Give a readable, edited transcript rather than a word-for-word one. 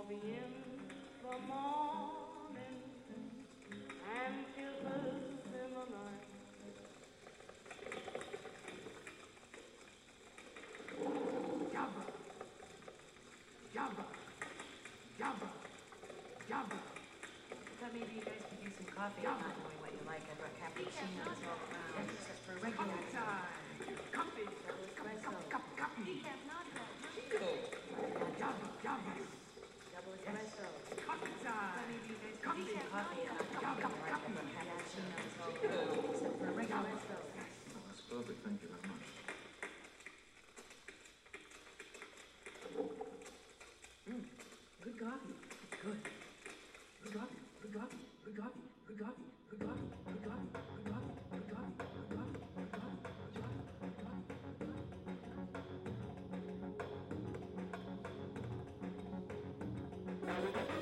coffee in the morning and kisses in the night. Jabba, Jabba, Jabba, Jabba. Thought maybe you guys could use some coffee. I'm not knowing what you like. I brought cappuccinos all around. Except for regular Coffee time. Coffee. double espresso. Coffee. Jabba, Jabba. Double espresso. Coffee Thought time. maybe you guys could use some coffee. I'm not knowing what you like. I brought cappuccinos all around. Except for regular espresso. Oh, that's perfect. Thank you very much. Good coffee. Good. Good coffee. Good coffee. Good coffee. Good coffee. Good coffee. Good coffee. Good coffee. Good coffee. Good coffee. Good coffee. Good coffee.